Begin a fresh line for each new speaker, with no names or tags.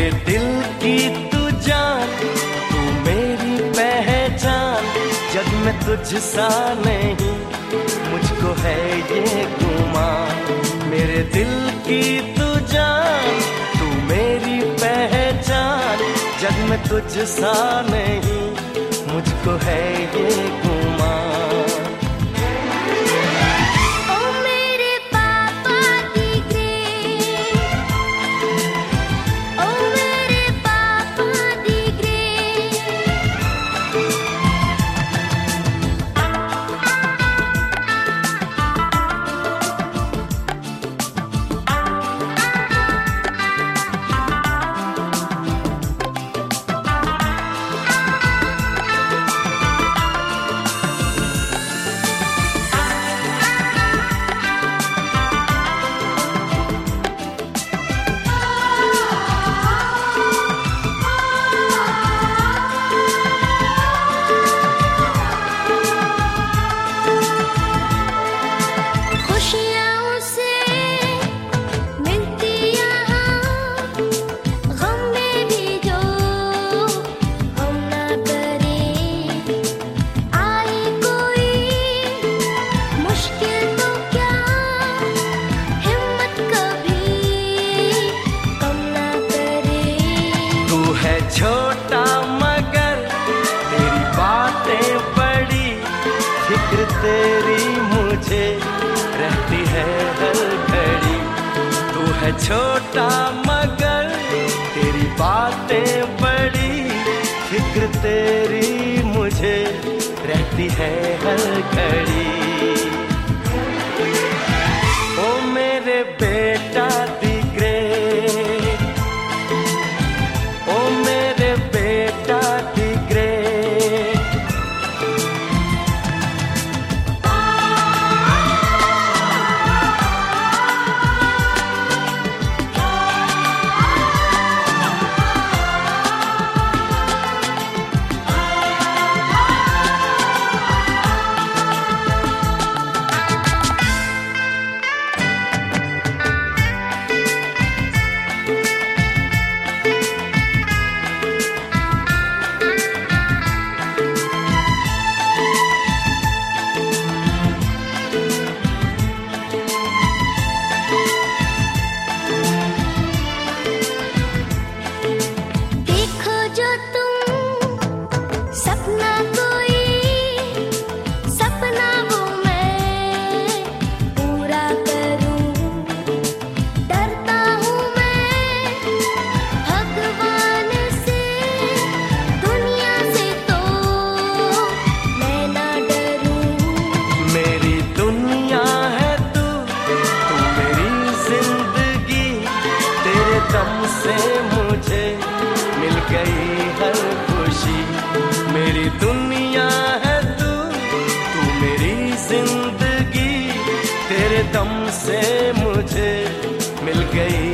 मेरे दिल की तू जान, तू मेरी पहचान, जग में तुझसा नहीं मुझको है ये गुमान। मेरे दिल की तू जान, तू मेरी पहचान, जग में तुझसा नहीं मुझको है ये गुमान। छोटा मगर तेरी बातें बड़ी, फिक्र तेरी मुझे रहती है हर घड़ी। तू है छोटा मगर तेरी बातें बड़ी, फिक्र तेरी मुझे रहती है हर घड़ी। ओ मेरे बेटा दी ग्रेट, ओ मेरे बेटा दी ग्रेट। दम से मुझे मिल गई हर खुशी। मेरी दुनिया है तू, तू मेरी जिंदगी, तेरे दम से मुझे मिल गई